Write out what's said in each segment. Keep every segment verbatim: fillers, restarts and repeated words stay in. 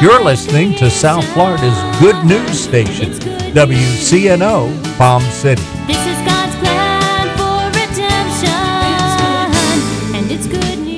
You're listening to South Florida's good news station, W C N O Palm City. This is God's plan for redemption, and it's good news.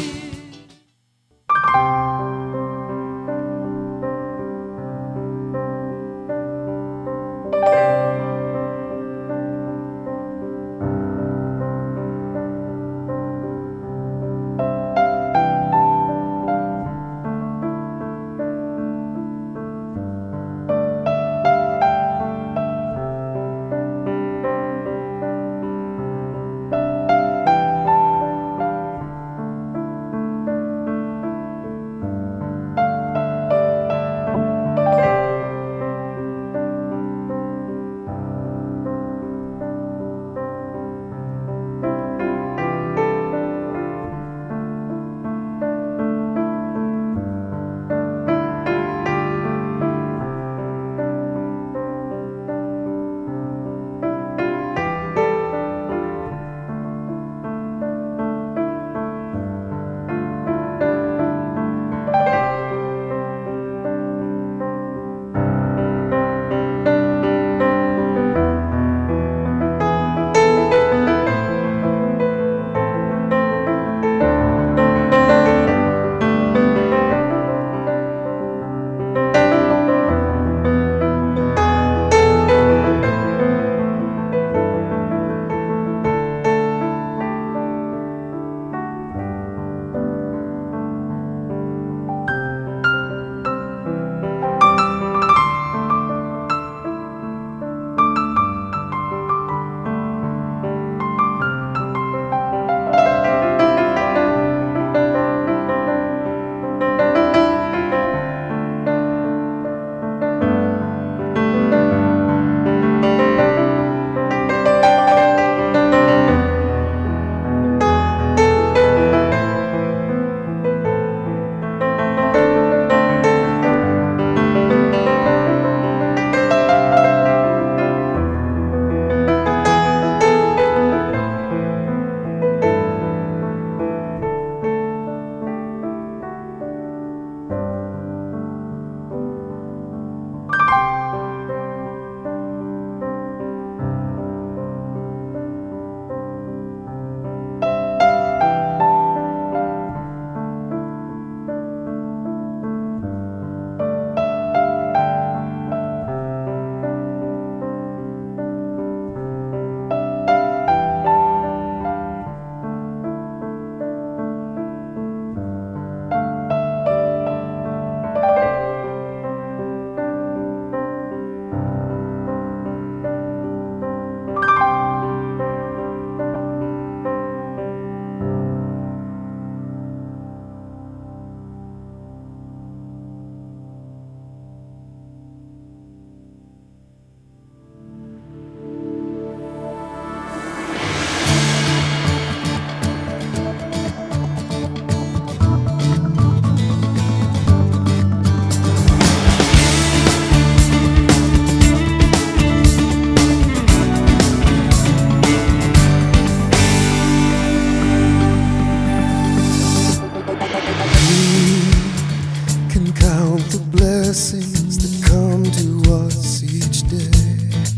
blessings that come to us each day,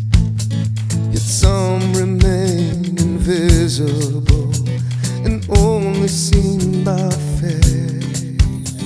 yet some remain invisible and only seen by faith.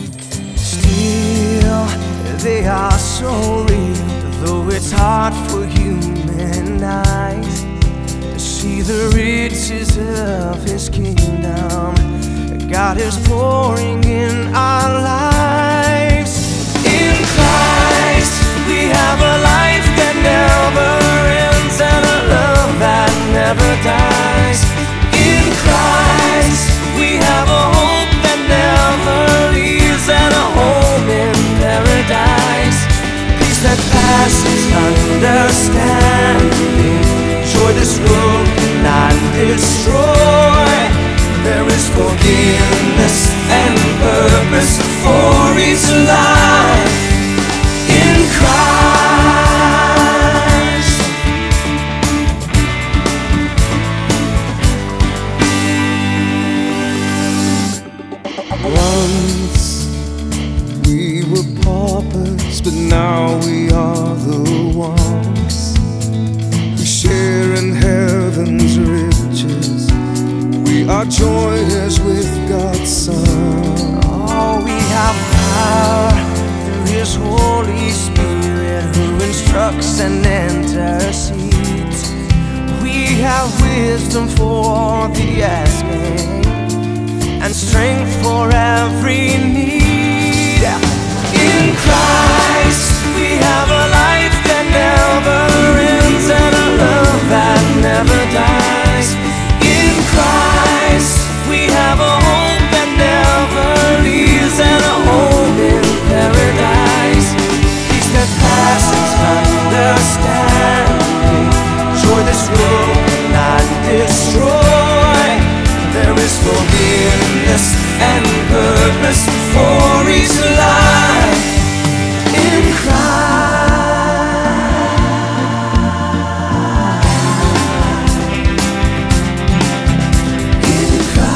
Still, they are so real, though it's hard for human eyes to see the riches of His kingdom God is pouring in our lives. In Christ, we have a life that never ends and a love that never dies. In Christ, we have a hope that never leaves and a home in paradise. Peace that passes understanding, joy this world cannot destroy. There is forgiveness and purpose for each life in Christ. Once we were part now we are the ones who share in heaven's riches. We are joiners with God's Son. Oh, we have power through His Holy Spirit, who instructs and intercedes. We have wisdom for the asking and strength for every need. In Christ we have a life that never ends and a love that never dies. In Christ we have a hope that never leaves and a home in paradise. Peace that passes understanding, joy this world cannot destroy. There is forgiveness and purpose for each life in Christ. In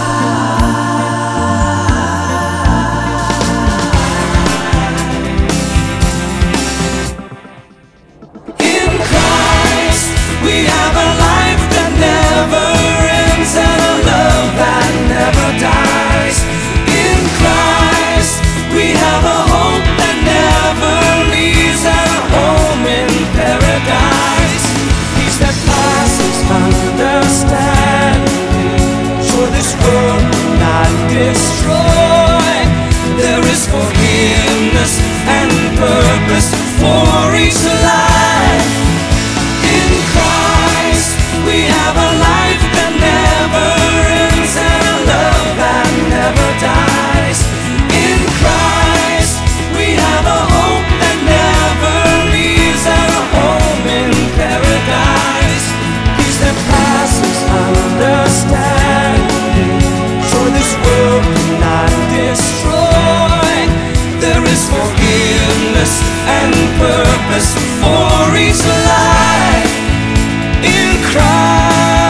Christ. In Christ we have a life that never ends and a love that never dies. In Christ we have a hope that never leaves and a home in paradise. Peace that passes understanding, joy this world cannot destroy. There is forgiveness and purpose for each life. In Christ we have a life that never ends and a love that never dies. In Christ we have a hope that never leaves and a home in paradise. Peace that passes understanding, joy this world cannot destroy. There is forgiveness and purpose for each life in Christ.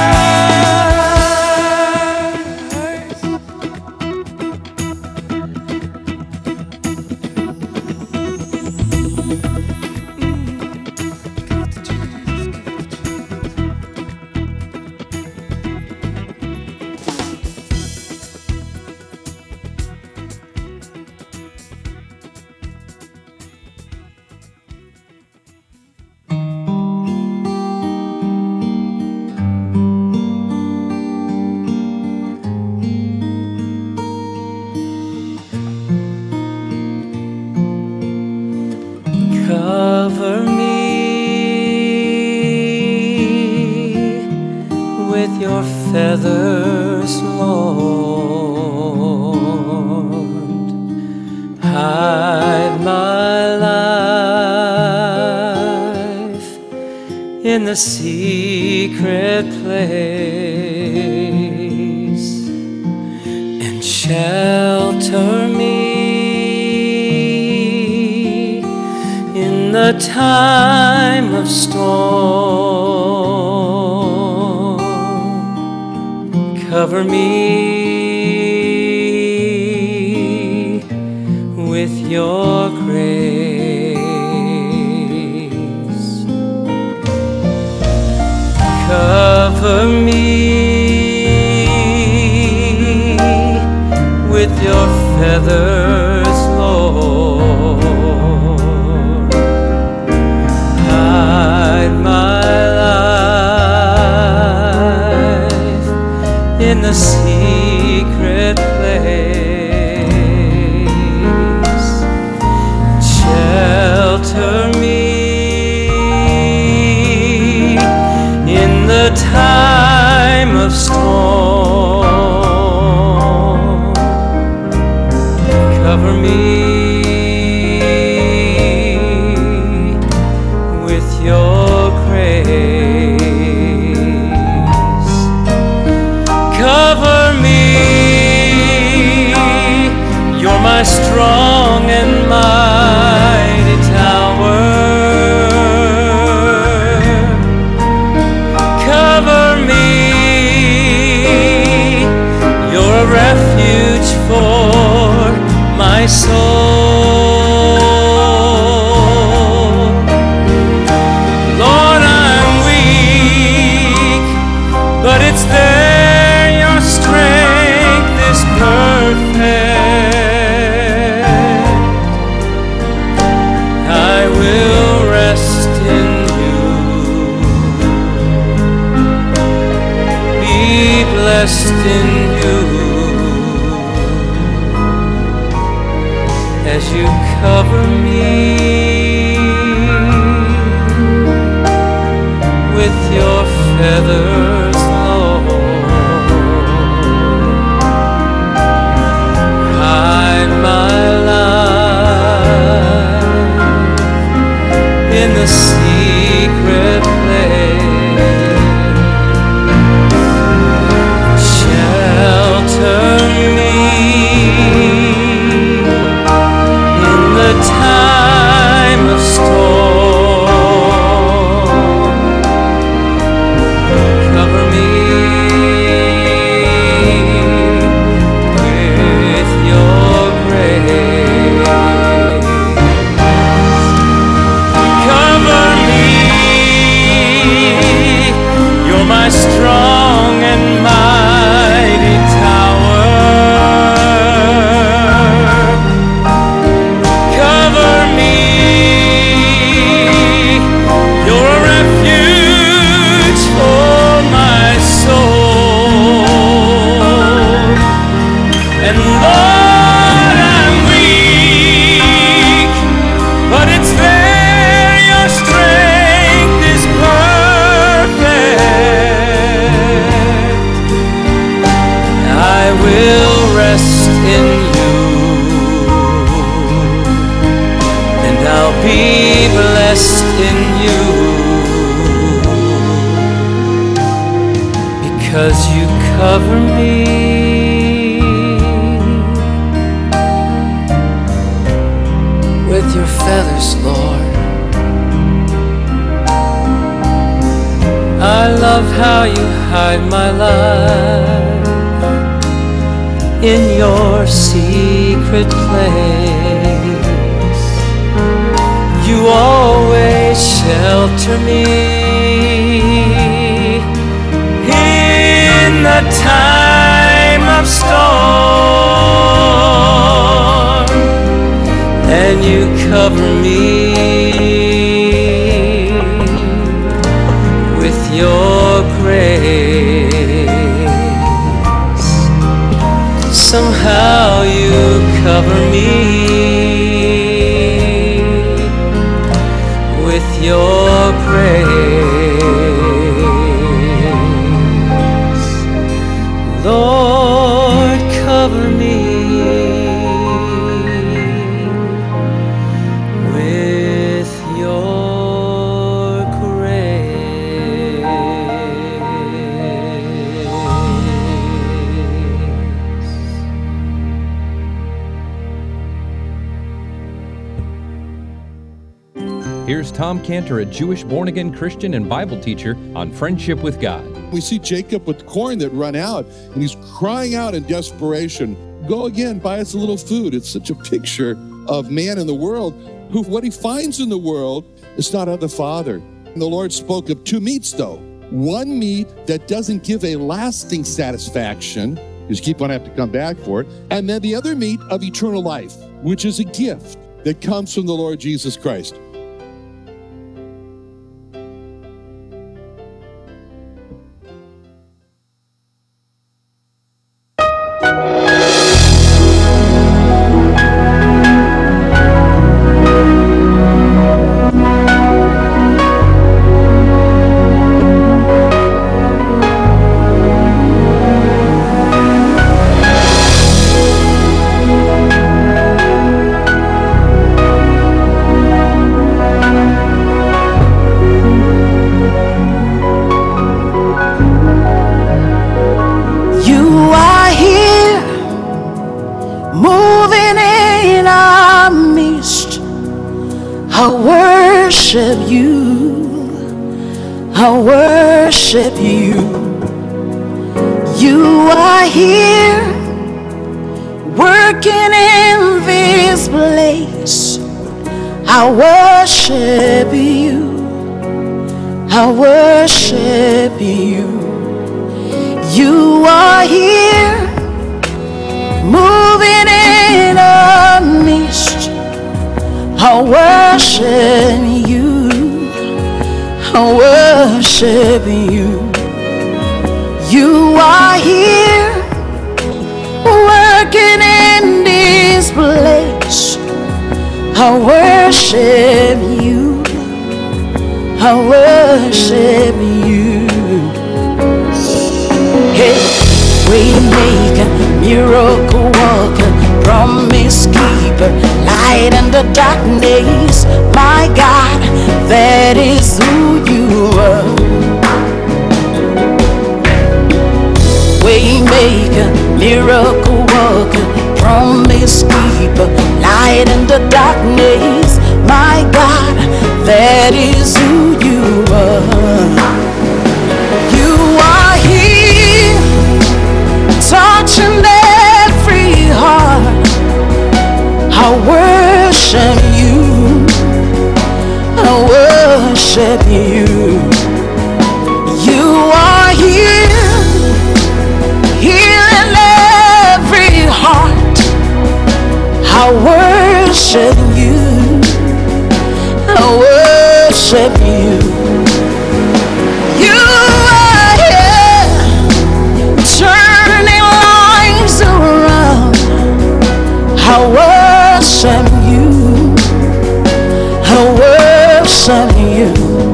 Cover me with your feathers, Lord. Hide my life in the secret place and shelter me the time of storm. Cover me with your grace. Cover me with your feathers, Lord. Hide my life in the secret place. Shelter me in the time of storm. Cover me with your grace. Cover me, you're my strong and mighty tower. Cover me, you're a refuge for my soul. feathers, Lord. Hide my life in the secret place. Shelter me in the time of storm. Cover me with your grace. Cover me, you're my strong and mighty tower. Cover me, you're a refuge for my soul. And Lord, I'm weak, but it's there your strength is perfect. I will rest in you, and I'll be blessed in you, because you cover me with your feathers, Lord. I love how you hide my life in your secret place. You always shelter me in the time of storm, and you cover me with your grace. Somehow you cover me with your grace. Lord, cover me with your grace. Here's Tom Cantor, a Jewish born-again Christian and Bible teacher, on friendship with God. We see Jacob with corn that run out, and he's crying out in desperation, go again, buy us a little food. It's such a picture of man in the world, who what he finds in the world is not of the Father. And the Lord spoke of two meats, though. One meat that doesn't give a lasting satisfaction, you keep on having to come back for it, and then the other meat of eternal life, which is a gift that comes from the Lord Jesus Christ. worship you, I worship you. You are here, working in this place. I worship you, I worship you. You are here, moving in our midst. I worship you, I worship you. You are here, working in this place. I worship you, I worship you. Waymaker, miracle worker, promise keeper, light in the darkness. My God, that is who you are. Waymaker, miracle worker, promise keeper, light in the darkness. My God, that is who you are. You are here, touching every heart. I worship you, I worship you. You are here, healing every heart. I worship you, I worship you. You are here, turning lives around. I worship you, I worship you.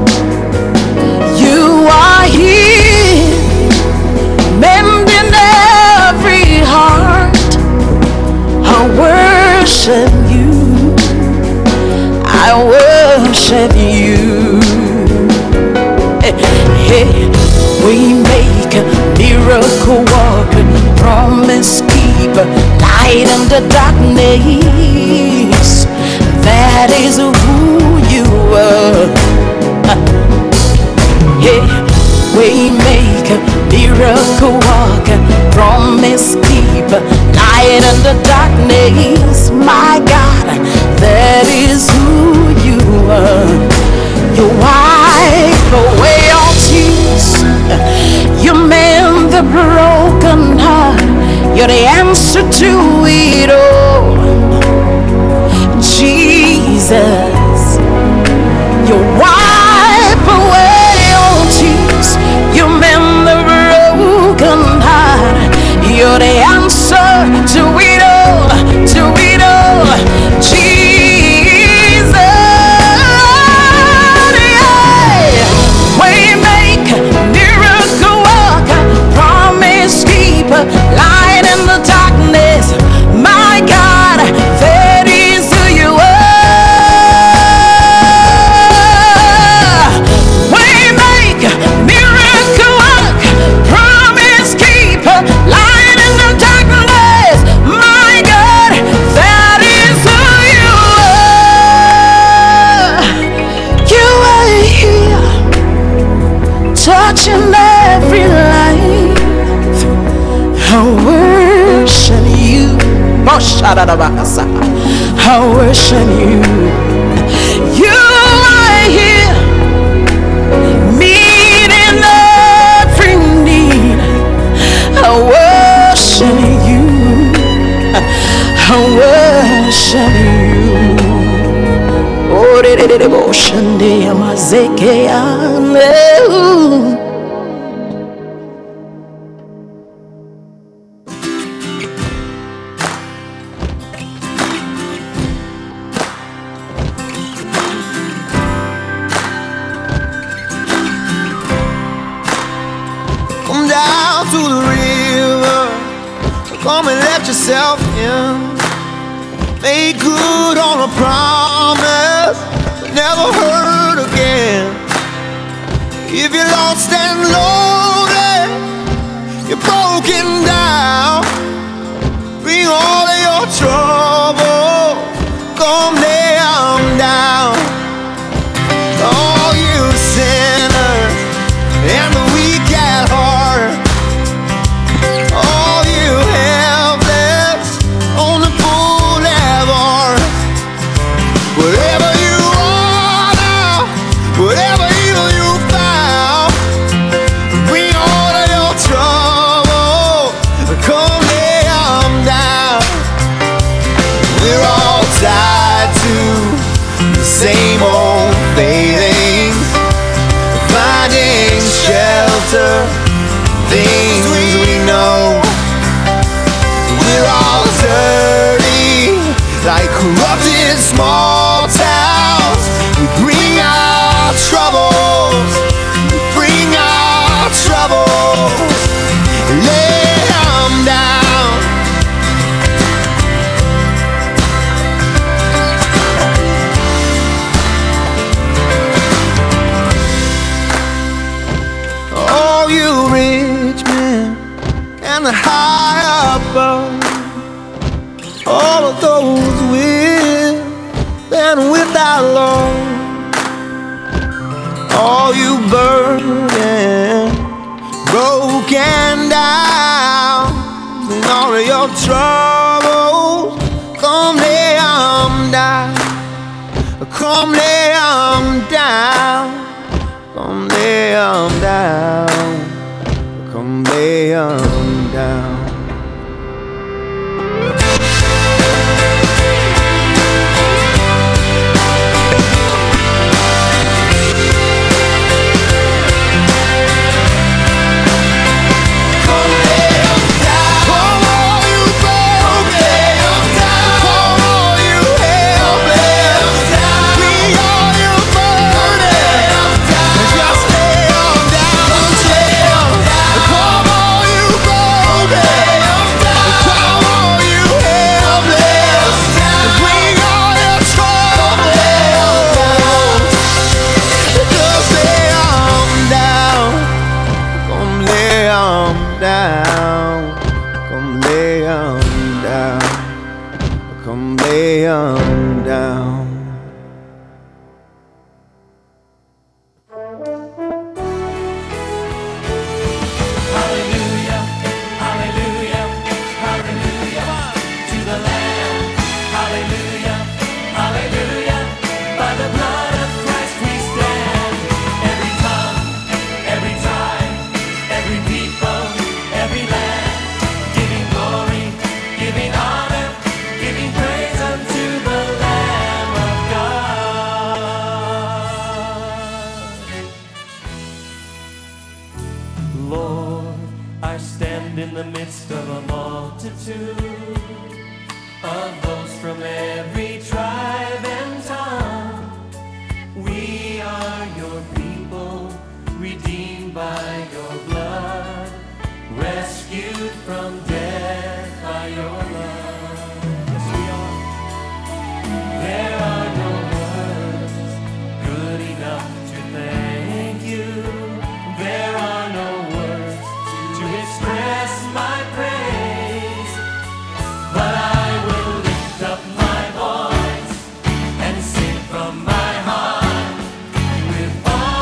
You are here, mending every heart. I worship you, I worship you. Hey, hey. We make a miracle worker, promise keeper, light in the darkness. That is who you are. Hey, we make a miracle worker, promise keeper, light in the darkness. My God, that is who you are. You wipe away all tears, you mend the broken heart. You're the answer to it all, Jesus. You wipe away all tears, you mend the broken heart. You're the answer to it all, to it all, Jesus. Yeah. Waymaker, miracle worker, promise keeper, light in the darkness. My God, that is who you are. Waymaker, miracle worker, promise keeper, light in the darkness. My God, that is who you are. You are here, touching every life. I worship you. Oh, shadadabakasa. I worship you. You are here, meeting every need. I worship you, I worship you. Oh, de de de devotion, de amazeke ane. Come down to the river, come and let yourself in. Make good on a promise, never hurt again. If you're lost and lonely, you're broken down, bring all of your trouble, come lay 'em down. All you sinners and the weak at heart, all you helpless on the boulevard, wherever you are now, whatever evil you found, bring all of your trouble, come lay 'em down. We're all tied to the same old failings, finding shelter, things we know. We're all dirty, like corrupted small towns. We bring our troubles, we bring our troubles, lay 'em our Lord. All you burden, broken down, and all of your troubles, come lay 'em down. Come lay 'em down. Come lay 'em down. Come lay 'em down.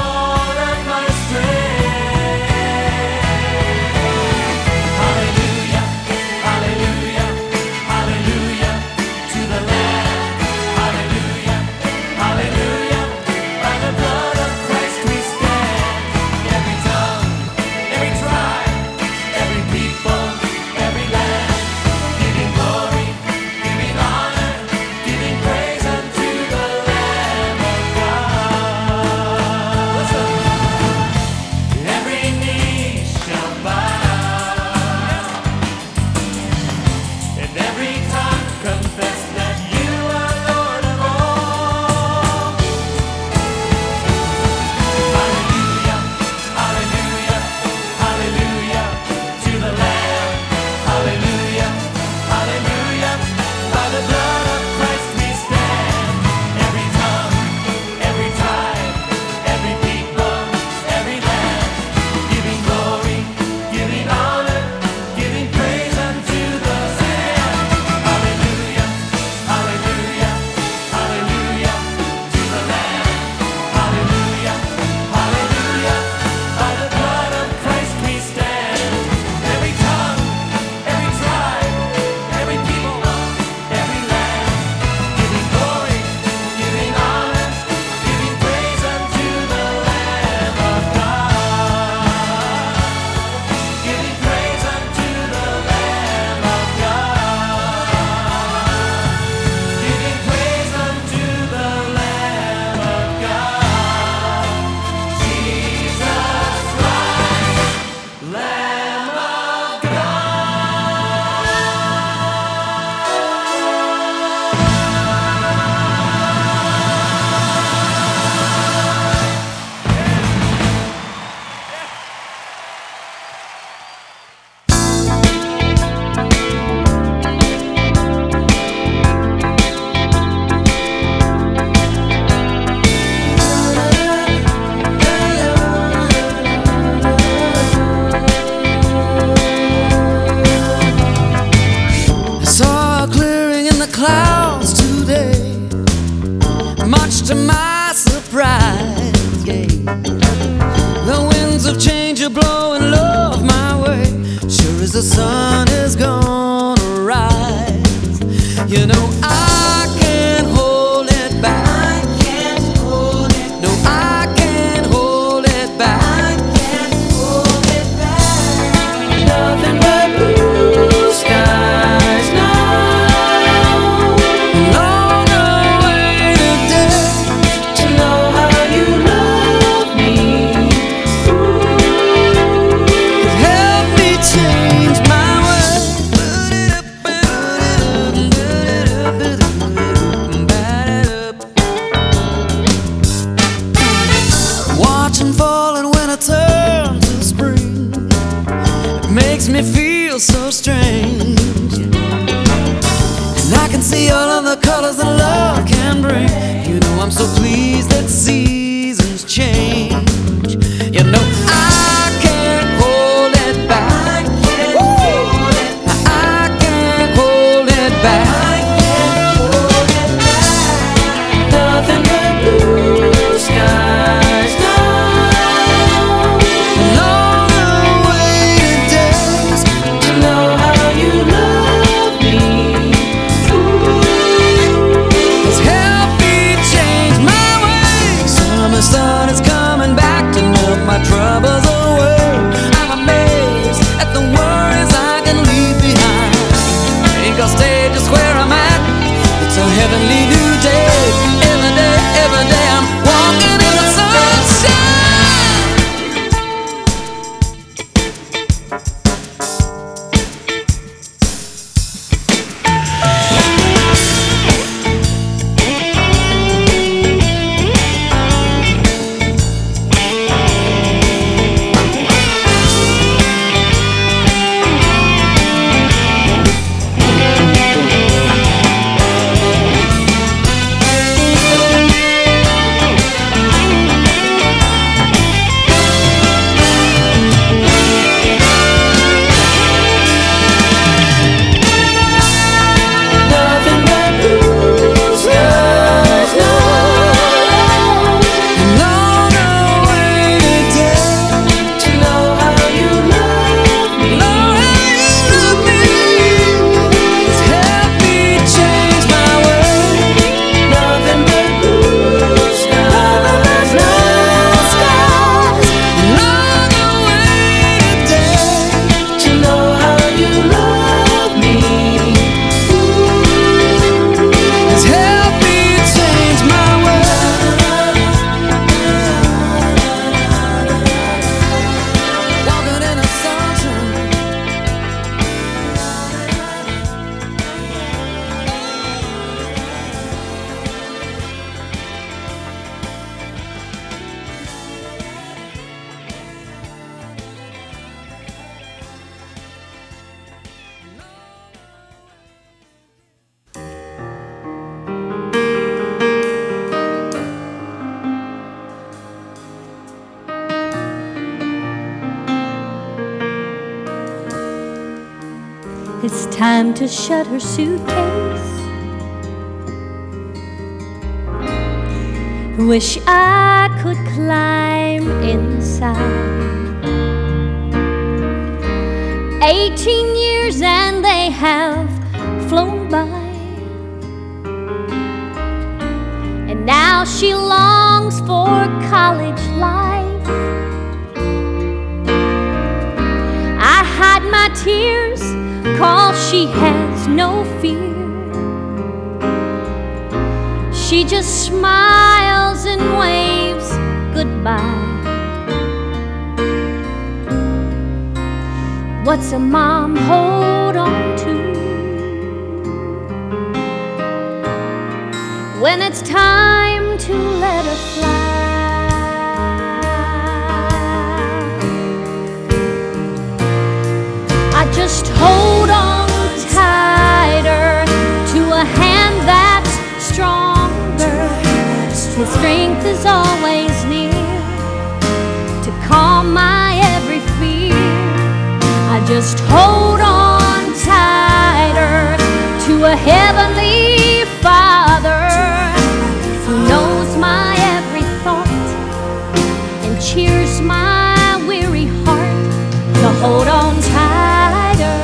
Hallelujah. feels so strange. And I can see all of the colors that love can bring. You know I'm so pleased that seasons change. You know I can't hold it back. I can't hold it back. Nothing but blue skies now. Long awaited days to know how you love me. It's helped me change my ways. Summer sun is coming back to melt my troubles away. I'm amazed at the worries I can leave behind. Ain't gonna stay just where I'm at. It's a heavenly new day. Every day, every day I'm walking in the sunshine. Nothing but blue skies now. Long awaited day to know how you love me. Know how you love me. It's helped me change my way. Nothing but blue skies. Long awaited day to know how you love me. It's helped me change my way. Walking in the sunshine. It's time to shut her suitcase. Wish I could climb inside. Eighteen years and they have flown by, and now she longs for college life. I hide my tears, 'cause she has no fear. She just smiles and waves goodbye. What's a mom hold on to when it's time to let her fly? I just hold on tighter to a hand that's stronger. His strength is always near to calm my every fear. I just hold on tighter to a heavenly Father who knows my every thought and cheers my weary heart to hold on tighter.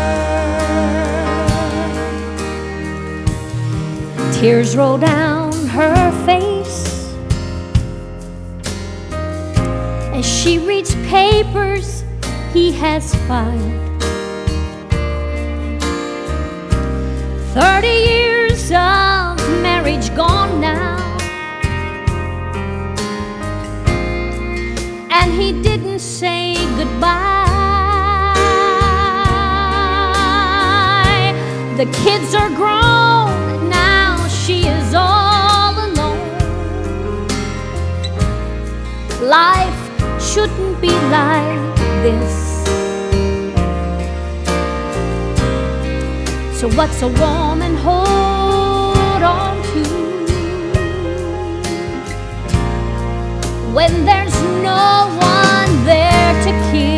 Tears roll down her face as she reads papers he has filed. Thirty years of marriage gone now, and he didn't say goodbye. The kids are grown, now she is all alone. Life shouldn't be like this. So what's a woman hold on to when there's no one there to kiss?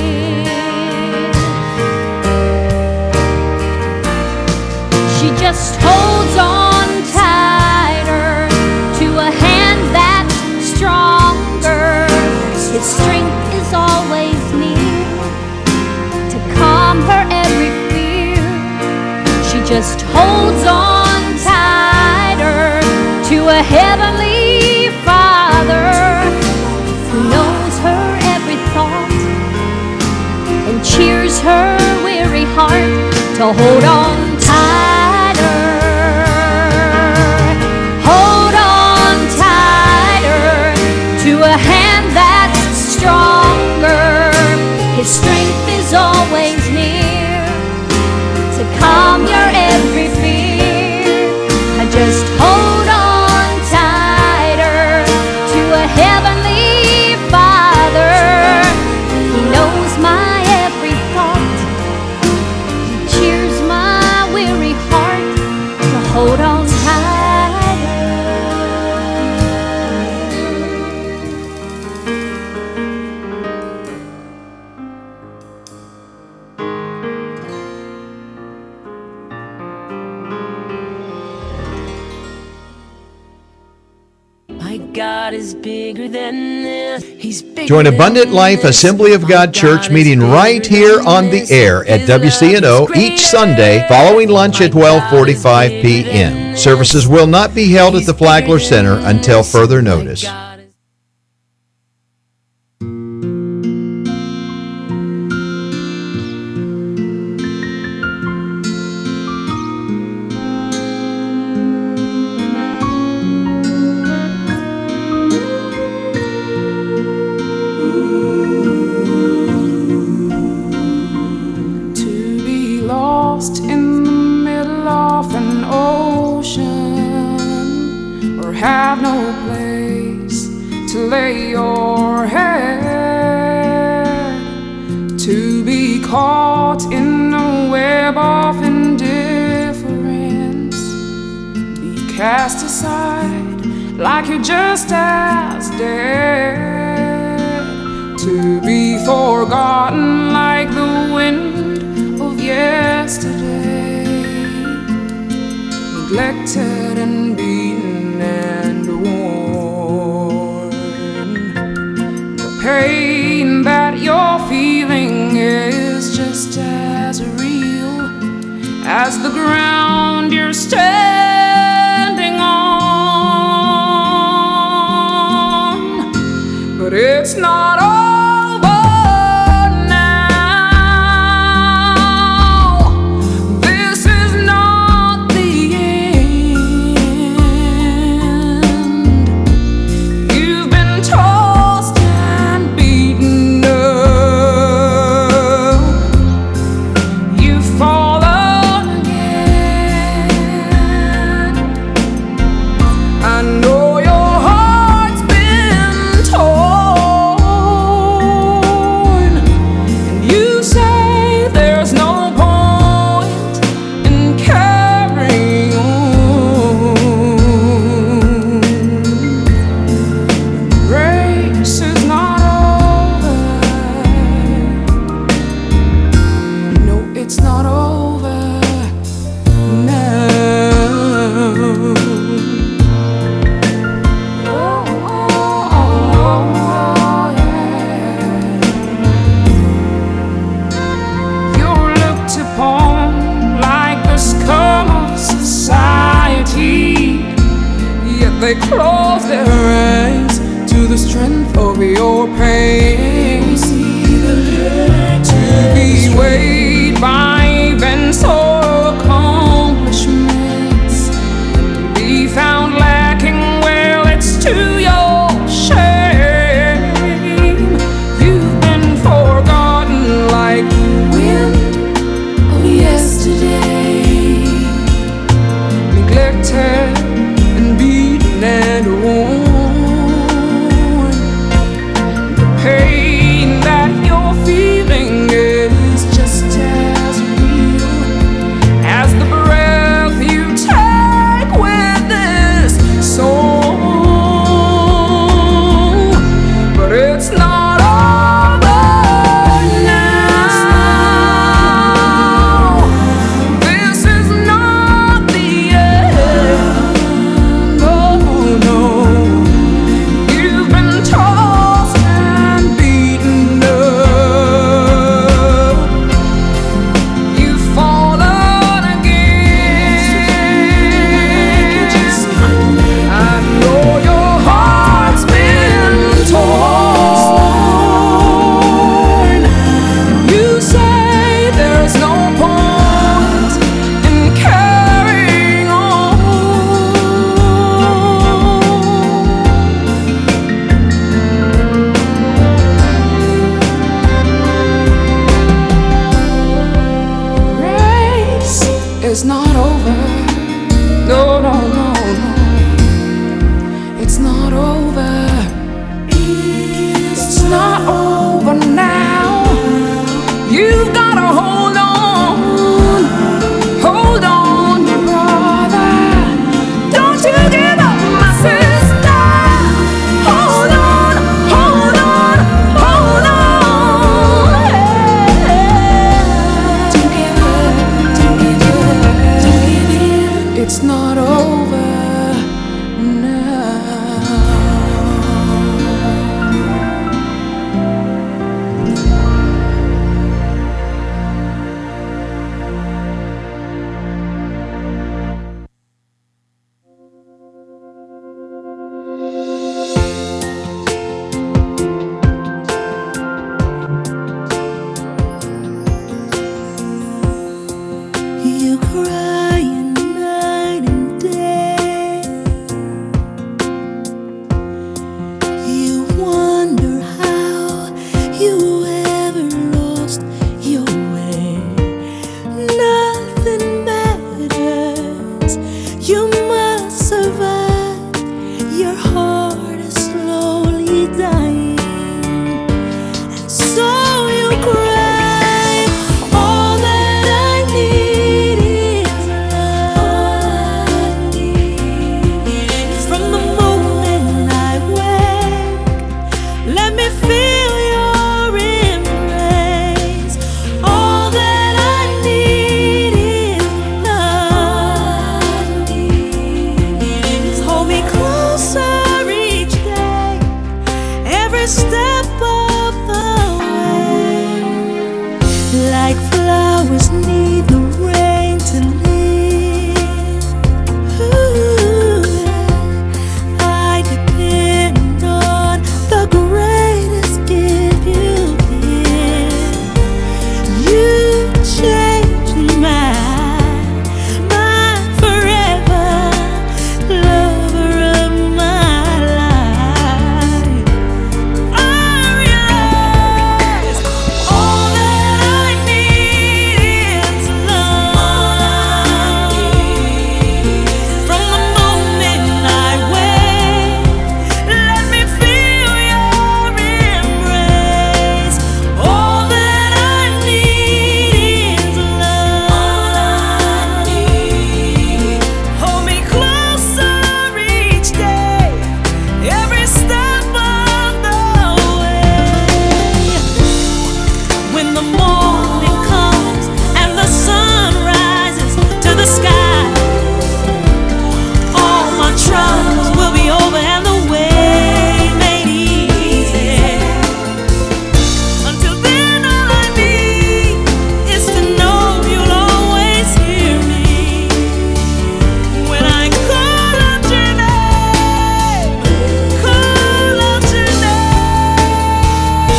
She just holds on tighter to a hand that's stronger. His strength is always near to calm her every fear. She just holds on tighter to a heavenly Father who knows her every thought and cheers her weary heart to hold on tighter. Hold on tighter to a hand that's stronger. His strength is always near to calm your every fear. I just hold on tighter to a heavenly Father. He knows my every thought. He cheers my weary heart to hold on God is bigger than this. He's bigger. Join Abundant Life Assembly of God Church meeting right here on the air at W C N O each Sunday following lunch at twelve forty-five p.m. Services will not be held at the Flagler Center until further notice. Have no place to lay your head, to be caught in a web of indifference, be cast aside like you're just as dead, to be forgotten like the wind of yesterday, neglected and beaten and worn. The pain that you're feeling is just as real as the ground you're standing on. But it's not over now. This is not the end. You've been tossed and beaten up. You've fallen again. I know your heart's been torn, and you say there's no point in carrying on. The race is not over. No, it's not over now. Oh, oh, oh, yeah. You're looked upon like the scum of society, yet they close their eyes to the strength of your pain. To be weighed by events or accomplishments, be found lacking, well, it's to your shame. You've been forgotten like the wind of yesterday, neglected and beaten and worn. The pain that you're feeling is just as it's not over. No, no, no, no. It's not over. It's not over now. You've gotta hold on. Hold on, my brother. Don't you give up, my sister. Hold on, hold on, hold on. Don't give up, don't give up, don't give in. It's not over now. You cry night and day. You wonder how you ever lost your way. Nothing matters. You must survive. Your heart is slowly dying. So you cry. All that I need is love. From the moment I wake, let me feel your embrace. All that I need is love. Hold me closer each day, every step of the way. Like flowers need the rain to live. Ooh, I depend on the greatest gift you give. You changed my mind forever, lover of my life. I realize all that I need is love. From the moment I wake, let me feel your embrace. All that I need is love. Hold me closer each day, every step of the way. When the morning comes and the sun rises to the sky, all my troubles will be over and the way made easy. Until then, all I need is to know you'll always hear me when I call out your name, call out your name.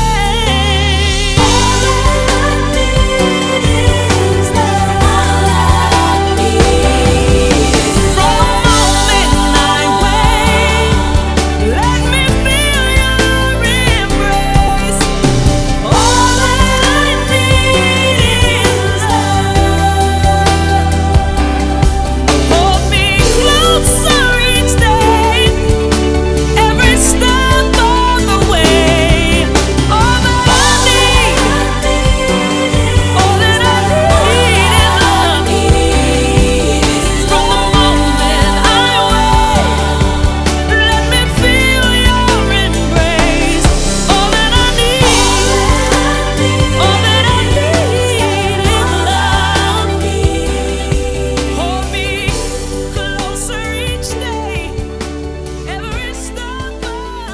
All that I need is love. From the moment I wake, let me feel your embrace. All that I need is love. Hold me closer each day, every step of the way. All that I need, all that I need is love. From the moment I wake, let me feel your embrace. All that I need, all that I need is love. Hold me closer each day, every step of the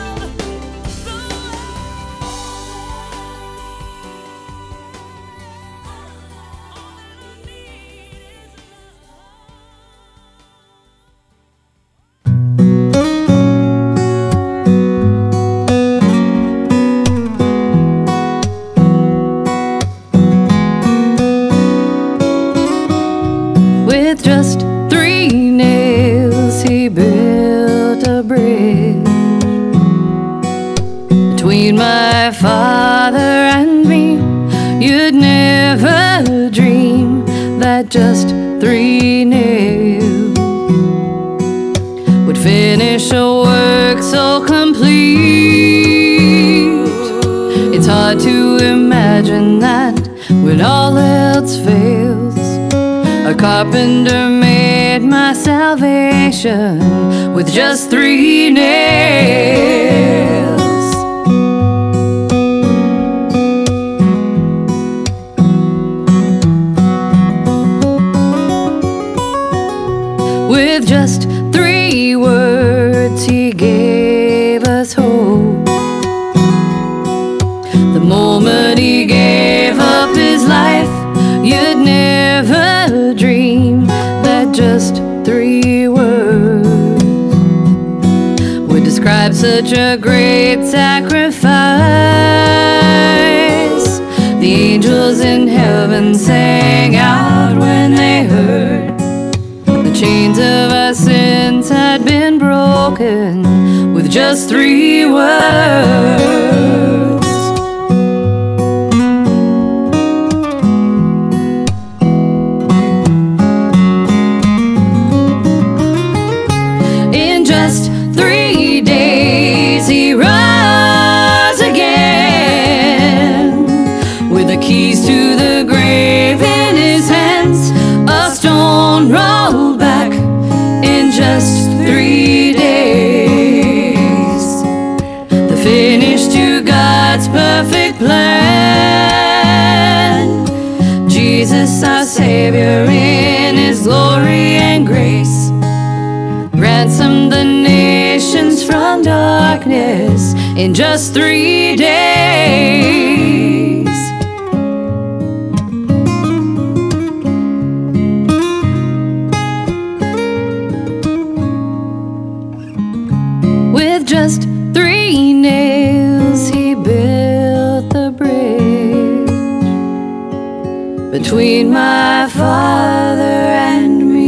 With just three nails, he built a bridge between my father and me. You'd never dream that just three nails would finish a work so complete. It's hard to imagine that when all else fails, a carpenter made my salvation with just three nails. With just three words, he gave us hope. The moment he gave up his life, you'd never dream that just three words would describe such a great sacrifice. The angels in heaven sang out when they heard the chains of our sins had been broken with just three words. In just three days he rose again, with the keys to the grave in his hands, a stone rolled back in just three days. The finish to God's perfect plan. Jesus our Savior in his glory and grace ransomed the nations from darkness in just three days. With just three nails he built the bridge between my Father and me.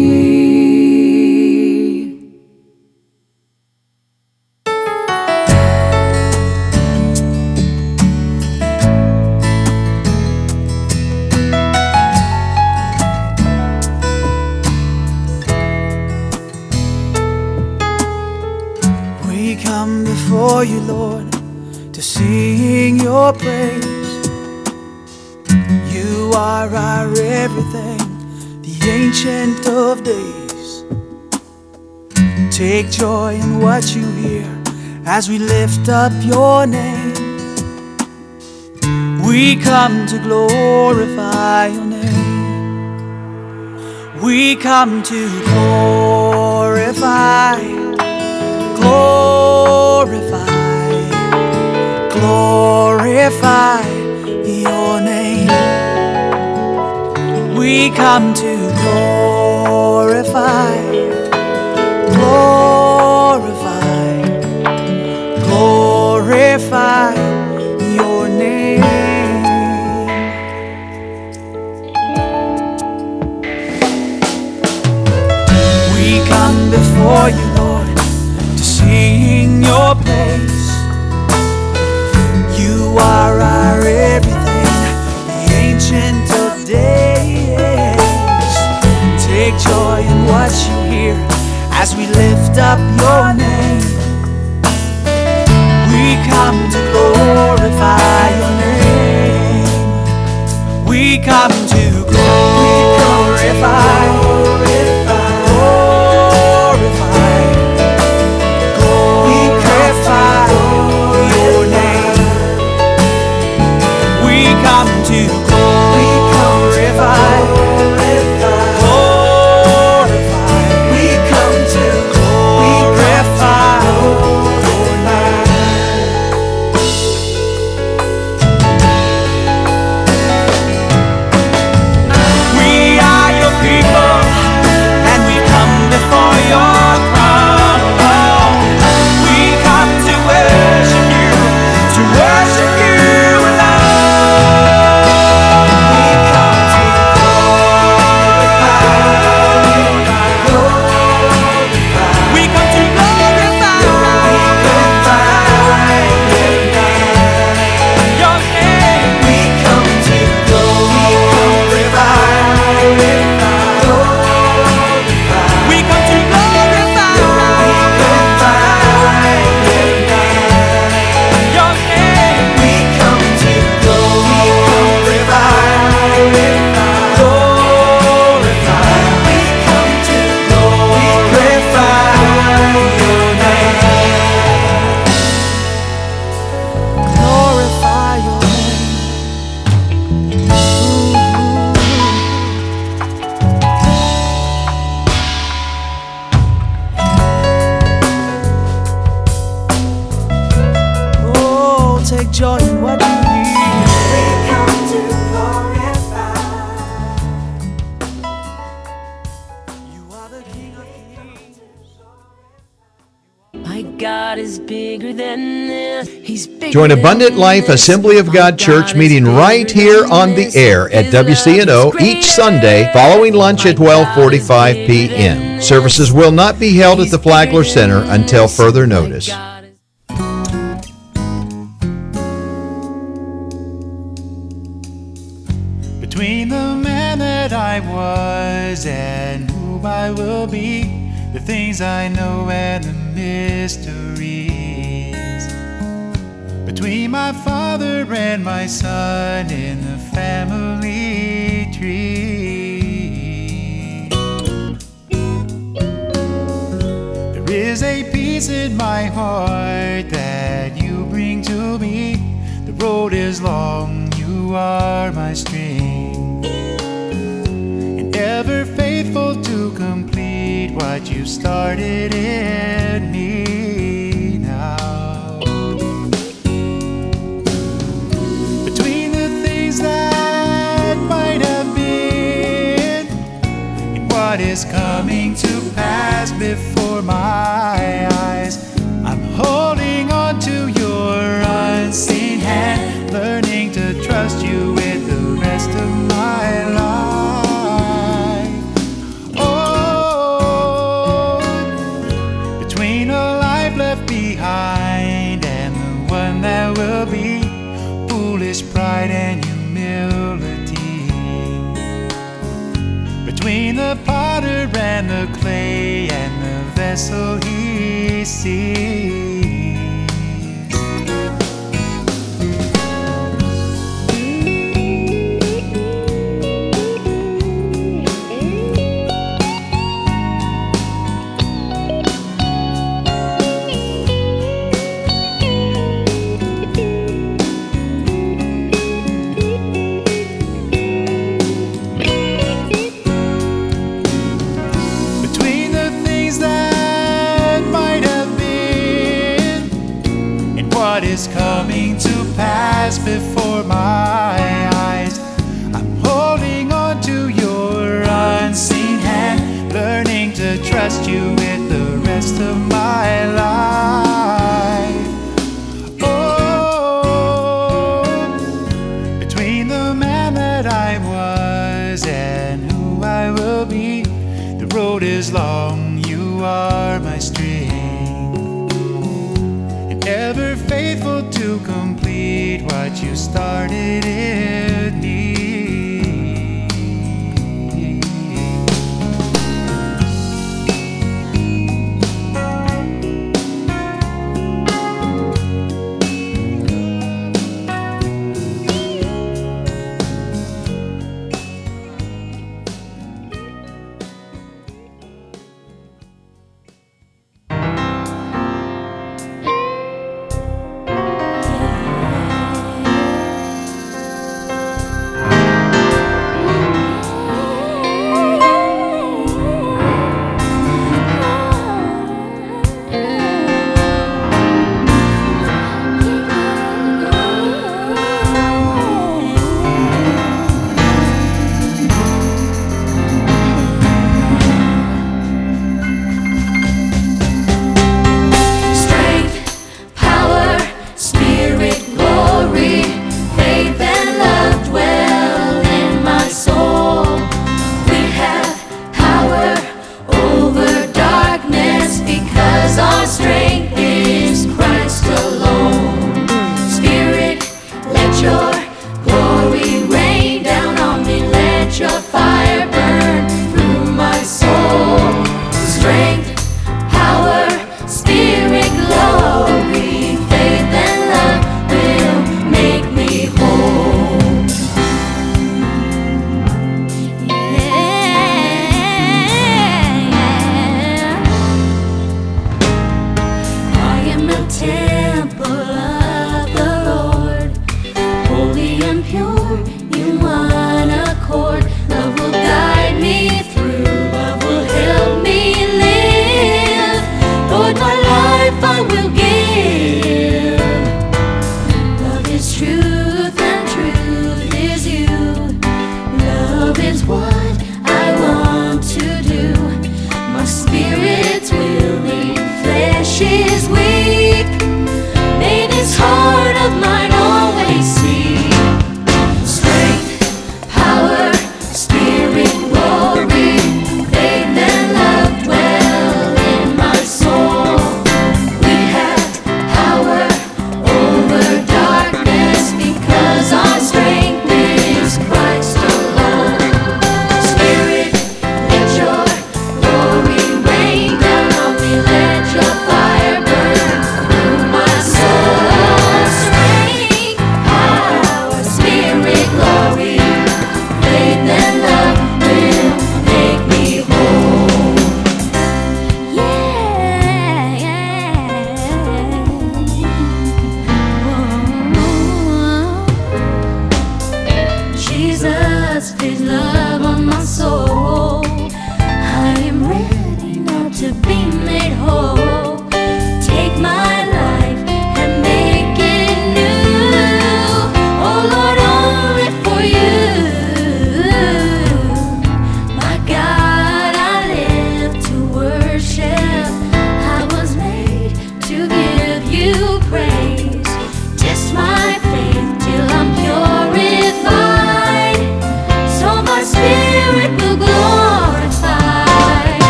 We come before you, Lord, to sing your praise. You are our everything, the Ancient of Days. Take joy in what you hear as we lift up your name. We come to glorify your name. We come to glorify, glorify, glorify your name. We come to glorify, glorify, glorify your name. We come before you, Lord, to sing your praise. You are our everything, the Ancient of Days. Take joy in what you hear as we lift up your name. We come to glorify your name. We come to glorify, glorify, glorify, glorify your name. We come to glorify, glorify. We come to glorify take joy in what you hear. We come to glorify. You are the King of Kings. My God is bigger than this. He's bigger Join than Abundant Life this. Assembly of God Church meeting right here on the air at W C N O each Sunday following lunch at twelve forty-five p.m. Services will not be held at the Flagler Center until further notice. Between the man that I was and who I will be, the things I know and the mysteries. Between my father and my son in the family tree, there is a peace in my heart that you bring to me. The road is long, you are my strength, and ever faithful to complete what you started in me now. Between the things that might have been and what is coming to pass before my eyes, I'm holding on to your unseen hand, learning to trust you with the rest of my life. Oh, between a life left behind and the one that will be, foolish pride and humility. Between the potter and the clay and the vessel he sees. Is coming to pass before my eyes, I'm holding on to your unseen hand, learning to trust you with the rest of my life. Oh, between the man that I was and who I will be, the road is long, you are my strength, ever faithful to complete what you started in me.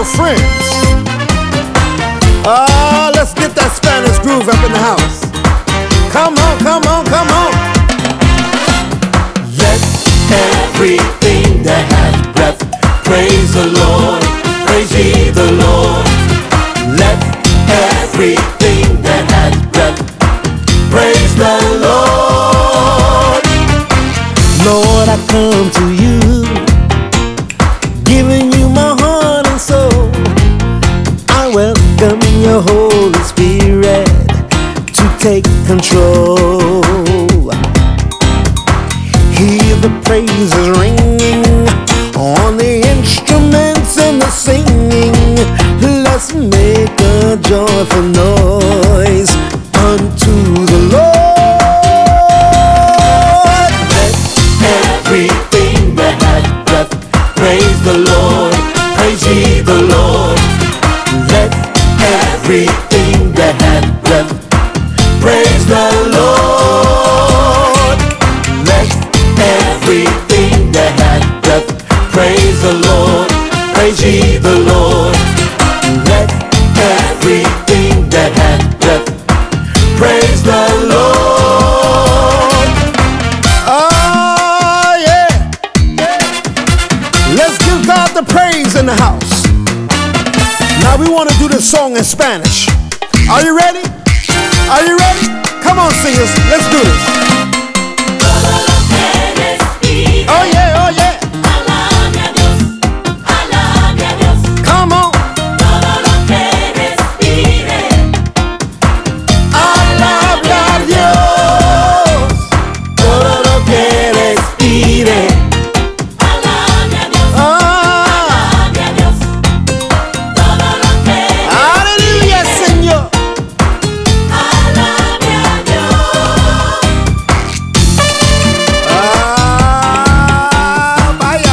your friends. Ah, let's get that Spanish groove up in the house. Come on, come on, come on. Let everything that has breath praise the Lord. Praise ye the Lord. Let everything that has breath praise the Lord. Lord, I come to you, giving you my heart and soul. I welcome your Holy Spirit to take control. Hear the praises ringing on the instruments and the singing. Let's make a joyful noise unto the Lord. Let everything that has breath praise the Lord. Praise ye the Lord. Let everything that has breath praise the Lord. Let everything that has breath praise the Lord. Praise ye the Lord. Let everything that has breath praise the Lord. Oh yeah. Let's give God the praise in the house. Now we want to do this song in Spanish. Are you ready? Are you ready? Come on, singers. Let's do this. Oh yeah, oh yeah.